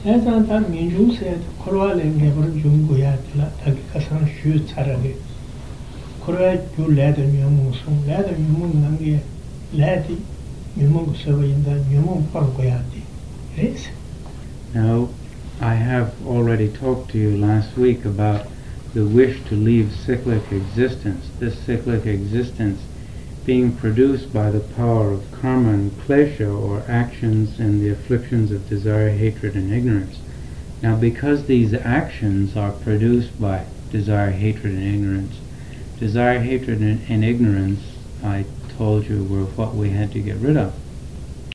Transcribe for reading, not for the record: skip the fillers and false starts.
Nesan ta minju se korwa lenge bor jungu ya tla ta ka san shu charage. Korwa ju le de nyamu sung le de nyamu nange le di nyamu so inda nyamu par ko ya di. Yes. Now, I have already talked to you last week about the wish to leave cyclic existence, this cyclic existence being produced by the power of karma and klesha, or actions and the afflictions of desire, hatred, and ignorance. Now, because these actions are produced by desire, hatred, and ignorance, desire, hatred, and ignorance, I told you, were what we had to get rid of.